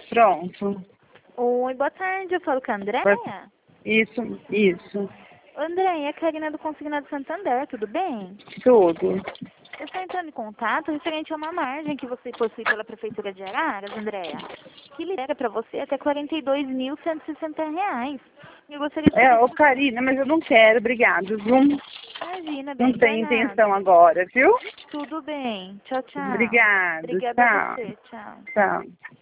Pronto. Oi, boa tarde. Eu falo com a Andréia. Isso. Andréia, é a Karina do Consignado Santander, tudo bem? Tudo. Eu estou entrando em contato referente a uma margem que você possui pela Prefeitura de Araras, Andréia, que libera para você até R$ 42.160. Eu gostaria de saber Ô Karina, mas eu não quero, obrigado, viu? Imagina, bem, Não por tenho nada. intenção agora, viu? Tudo bem. Tchau, tchau. Obrigado, Obrigada a tchau. você. Tchau. Tchau.